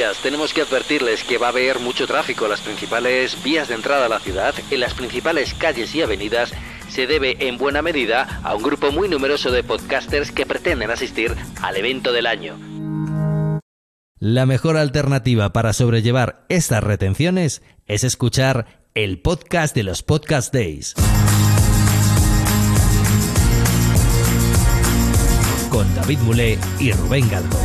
días. Tenemos que advertirles que va a haber mucho tráfico en las principales vías de entrada a la ciudad, en las principales calles y avenidas. Se debe en buena medida a un grupo muy numeroso de podcasters que pretenden asistir al evento del año. La mejor alternativa para sobrellevar estas retenciones es escuchar el podcast de los Podcast Days. Con David Mulé y Rubén Galgo.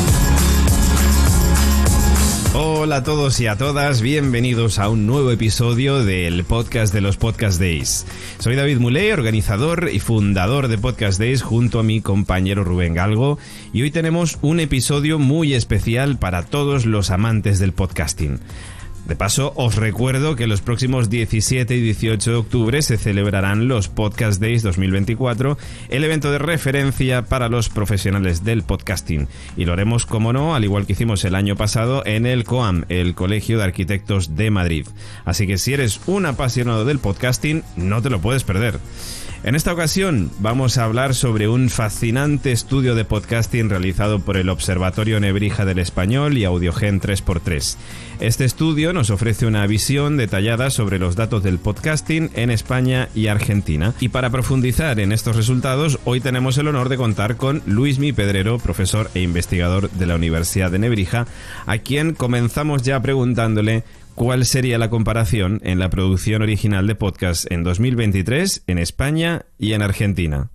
Hola a todos y a todas, bienvenidos a un nuevo episodio del podcast de los Podcast Days. Soy David Mulé, organizador y fundador de Podcast Days junto a mi compañero Rubén Galgo, y hoy tenemos un episodio muy especial para todos los amantes del podcasting. De paso, os recuerdo que los próximos 17 y 18 de octubre se celebrarán los Podcast Days 2024, el evento de referencia para los profesionales del podcasting. Y lo haremos, como no, al igual que hicimos el año pasado, en el COAM, el Colegio de Arquitectos de Madrid. Así que si eres un apasionado del podcasting, no te lo puedes perder. En esta ocasión vamos a hablar sobre un fascinante estudio de podcasting realizado por el Observatorio Nebrija del Español y Audiogen 3x3. Este estudio nos ofrece una visión detallada sobre los datos del podcasting en España y Argentina. Y para profundizar en estos resultados, hoy tenemos el honor de contar con Luismi Pedrero, profesor e investigador de la Universidad de Nebrija, a quien comenzamos ya preguntándole ¿cuál sería la comparación en la producción original de podcast en 2023 en España y en Argentina?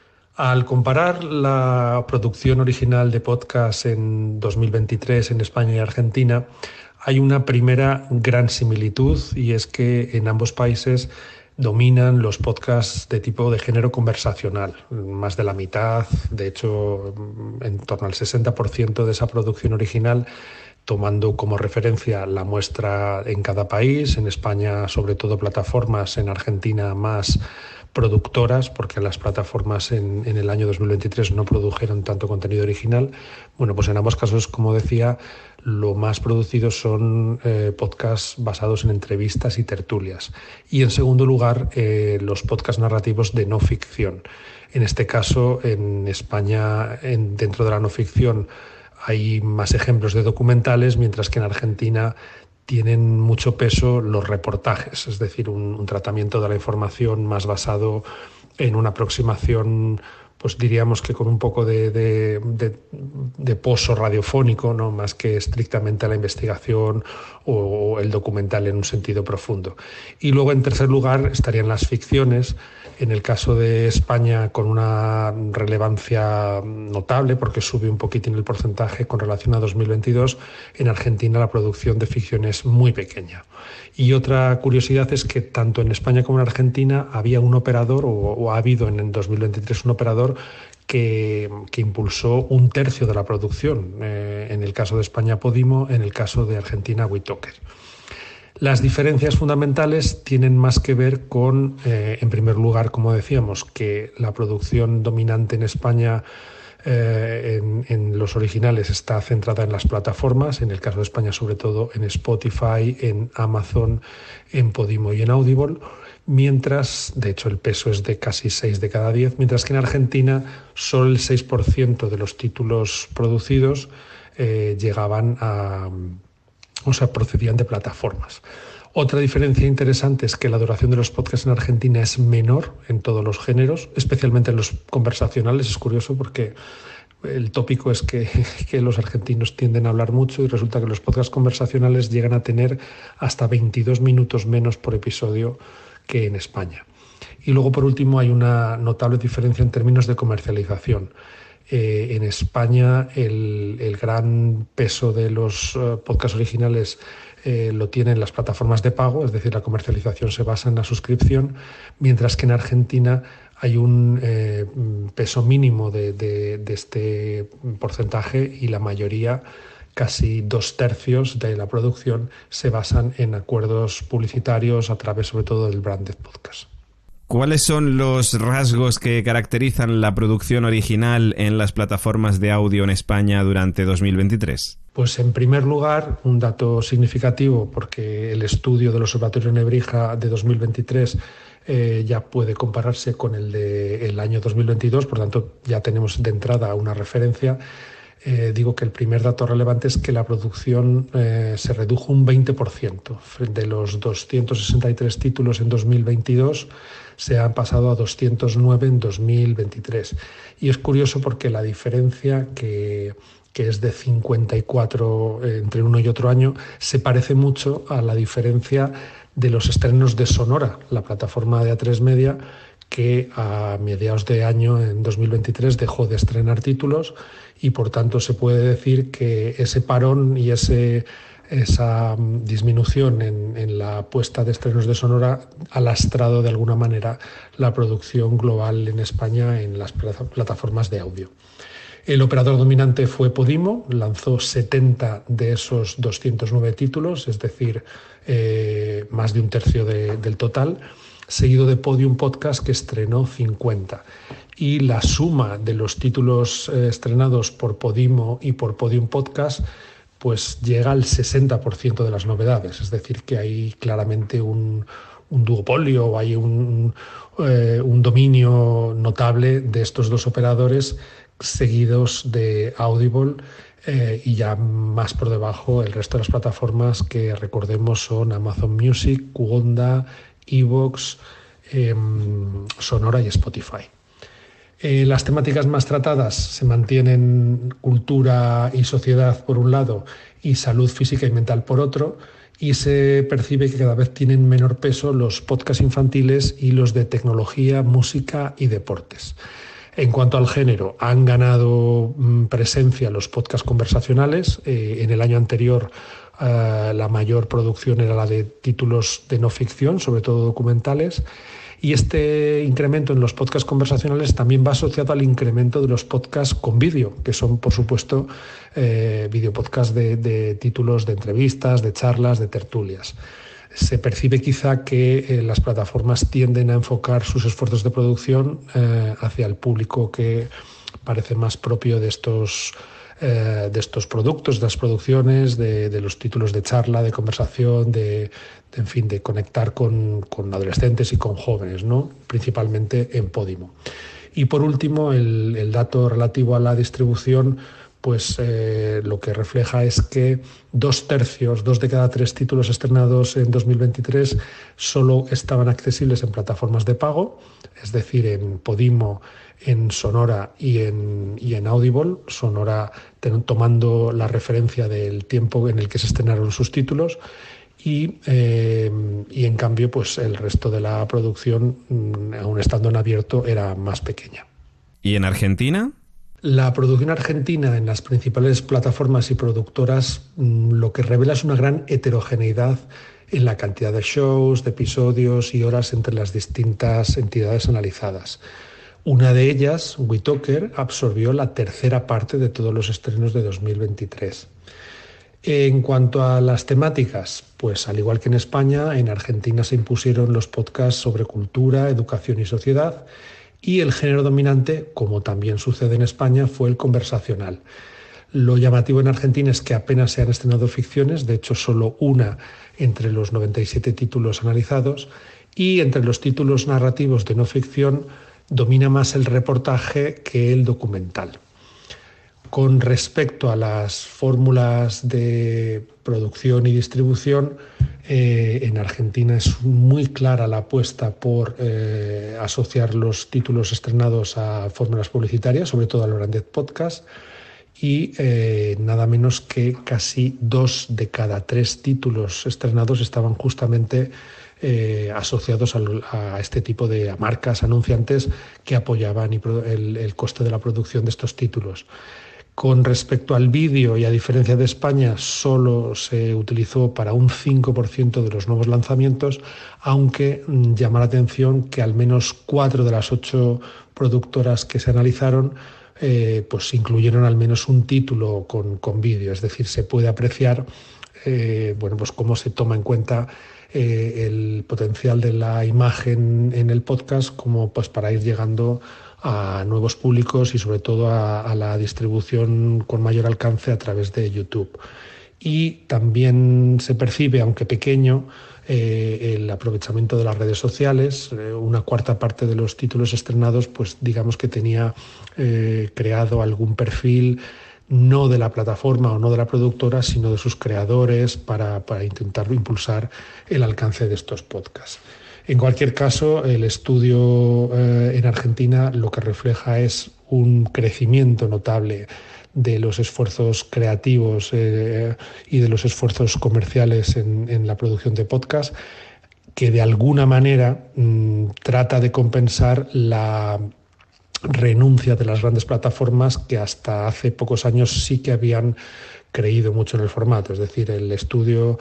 Al comparar la producción original de podcast en 2023 en España y Argentina, hay una primera gran similitud, y es que en ambos países dominan los podcasts de tipo de género conversacional. Más de la mitad, de hecho, en torno al 60% de esa producción original, tomando como referencia la muestra en cada país, en España sobre todo plataformas, en Argentina más productoras, porque las plataformas en el año 2023 no produjeron tanto contenido original. Bueno, pues en ambos casos, como decía, lo más producido son podcasts basados en entrevistas y tertulias. Y en segundo lugar, los podcasts narrativos de no ficción. En este caso, en España, dentro de la no ficción, hay más ejemplos de documentales, mientras que en Argentina tienen mucho peso los reportajes, es decir, un tratamiento de la información más basado en una aproximación, pues diríamos que con un poco de pozo radiofónico, ¿no? Más que estrictamente a la investigación o el documental en un sentido profundo. Y luego, en tercer lugar, estarían las ficciones. En el caso de España, con una relevancia notable, porque sube un poquitín el porcentaje con relación a 2022. En Argentina la producción de ficción es muy pequeña. Y otra curiosidad es que tanto en España como en Argentina había un operador, o ha habido en 2023 un operador que impulsó un tercio de la producción. En el caso de España, Podimo; en el caso de Argentina, WeToker. Las diferencias fundamentales tienen más que ver con, en primer lugar, como decíamos, que la producción dominante en España en los originales está centrada en las plataformas, en el caso de España sobre todo en Spotify, en Amazon, en Podimo y en Audible, mientras, de hecho, el peso es de casi 6 de cada 10, mientras que en Argentina solo el 6% de los títulos producidos procedían de plataformas. Otra diferencia interesante es que la duración de los podcasts en Argentina es menor en todos los géneros, especialmente en los conversacionales. Es curioso porque el tópico es que los argentinos tienden a hablar mucho, y resulta que los podcasts conversacionales llegan a tener hasta 22 minutos menos por episodio que en España. Y luego, por último, hay una notable diferencia en términos de comercialización. En España el gran peso de los podcasts originales lo tienen las plataformas de pago, es decir, la comercialización se basa en la suscripción, mientras que en Argentina hay un peso mínimo de este porcentaje, y la mayoría, casi 2/3 de la producción, se basan en acuerdos publicitarios a través sobre todo del branded podcast. ¿Cuáles son los rasgos que caracterizan la producción original en las plataformas de audio en España durante 2023? Pues en primer lugar, un dato significativo, porque el estudio del Observatorio Nebrija de 2023 ya puede compararse con el del año 2022, por tanto ya tenemos de entrada una referencia. digo que el primer dato relevante es que la producción se redujo un 20%. De los 263 títulos en 2022 se han pasado a 209 en 2023. Y es curioso porque la diferencia, que es de 54 entre uno y otro año, se parece mucho a la diferencia de los estrenos de Sonora, la plataforma de A3 Media, que a mediados de año, en 2023, dejó de estrenar títulos, y por tanto se puede decir que ese parón y esa disminución en la puesta de estrenos de Sonora ha lastrado de alguna manera la producción global en España en las plataformas de audio. El operador dominante fue Podimo, lanzó 70 de esos 209 títulos, es decir, más de un tercio del total, seguido de Podium Podcast, que estrenó 50. Y la suma de los títulos estrenados por Podimo y por Podium Podcast pues llega al 60% de las novedades, es decir, que hay claramente un duopolio, o hay un dominio notable de estos dos operadores, seguidos de Audible, y ya más por debajo el resto de las plataformas que recordemos son Amazon Music, Wonda, iVoox, Sonora y Spotify. Las temáticas más tratadas se mantienen cultura y sociedad por un lado y salud física y mental por otro, y se percibe que cada vez tienen menor peso los podcasts infantiles y los de tecnología, música y deportes. En cuanto al género, han ganado presencia los podcasts conversacionales. En el año anterior la mayor producción era la de títulos de no ficción, sobre todo documentales, y este incremento en los podcasts conversacionales también va asociado al incremento de los podcasts con vídeo, que son, por supuesto, videopodcasts de títulos de entrevistas, de charlas, de tertulias. Se percibe quizá que las plataformas tienden a enfocar sus esfuerzos de producción hacia el público que parece más propio de estos productos, de las producciones, de los títulos de charla, de conversación, de conectar con adolescentes y con jóvenes, ¿no? Principalmente en Podimo. Y por último, el dato relativo a la distribución, pues lo que refleja es que 2 de cada 3 títulos estrenados en 2023 solo estaban accesibles en plataformas de pago, es decir, en Podimo, en Sonora y en Audible. Sonora tomando la referencia del tiempo en el que se estrenaron sus títulos, y en cambio pues el resto de la producción, aún estando en abierto, era más pequeña. ¿Y en Argentina? La producción argentina en las principales plataformas y productoras lo que revela es una gran heterogeneidad en la cantidad de shows, de episodios y horas entre las distintas entidades analizadas. Una de ellas, WeToker, absorbió la tercera parte de todos los estrenos de 2023. En cuanto a las temáticas, pues al igual que en España, en Argentina se impusieron los podcasts sobre cultura, educación y sociedad, y el género dominante, como también sucede en España, fue el conversacional. Lo llamativo en Argentina es que apenas se han estrenado ficciones, de hecho solo una entre los 97 títulos analizados, y entre los títulos narrativos de no ficción domina más el reportaje que el documental. Con respecto a las fórmulas de producción y distribución, en Argentina es muy clara la apuesta por asociar los títulos estrenados a fórmulas publicitarias, sobre todo al Branded Podcast, y nada menos que casi 2 de cada 3 títulos estrenados estaban justamente asociados a este tipo de marcas anunciantes que apoyaban el coste de la producción de estos títulos. Con respecto al vídeo, y a diferencia de España, solo se utilizó para un 5% de los nuevos lanzamientos, aunque llama la atención que al menos 4 de las 8 productoras que se analizaron pues incluyeron al menos un título con vídeo. Es decir, se puede apreciar pues cómo se toma en cuenta el potencial de la imagen en el podcast como pues para ir llegando a nuevos públicos y sobre todo a la distribución con mayor alcance a través de YouTube. Y también se percibe, aunque pequeño, el aprovechamiento de las redes sociales. Una cuarta parte de los títulos estrenados, pues digamos que tenía creado algún perfil no de la plataforma o no de la productora, sino de sus creadores para intentar impulsar el alcance de estos podcasts. En cualquier caso, el estudio en Argentina lo que refleja es un crecimiento notable de los esfuerzos creativos y de los esfuerzos comerciales en la producción de podcast, que de alguna manera trata de compensar la renuncia de las grandes plataformas que hasta hace pocos años sí que habían creído mucho en el formato. Es decir, el estudio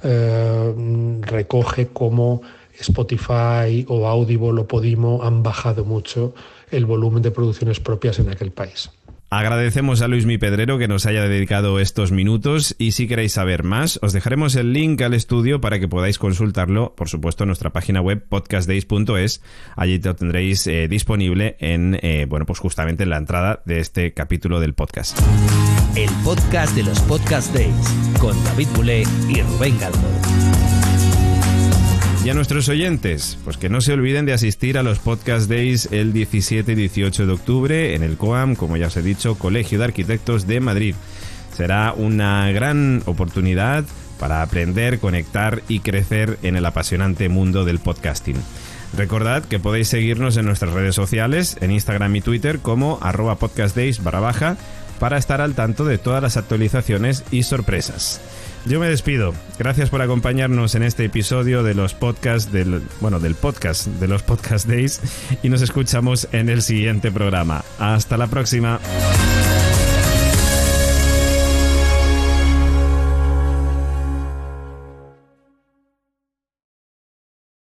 recoge cómo Spotify o Audible o Podimo han bajado mucho el volumen de producciones propias en aquel país. Agradecemos a Luismi Pedrero que nos haya dedicado estos minutos, y si queréis saber más, os dejaremos el link al estudio para que podáis consultarlo, por supuesto, en nuestra página web podcastdays.es. Allí lo tendréis disponible en, pues justamente en la entrada de este capítulo del podcast. El podcast de los Podcast Days, con David Mulé y Rubén Galgo. Y a nuestros oyentes, pues que no se olviden de asistir a los Podcast Days el 17 y 18 de octubre en el COAM, como ya os he dicho, Colegio de Arquitectos de Madrid. Será una gran oportunidad para aprender, conectar y crecer en el apasionante mundo del podcasting. Recordad que podéis seguirnos en nuestras redes sociales, en Instagram y Twitter como @podcastdays_, para estar al tanto de todas las actualizaciones y sorpresas. Yo me despido. Gracias por acompañarnos en este episodio de los podcasts del podcast de los Podcast Days, y nos escuchamos en el siguiente programa. Hasta la próxima.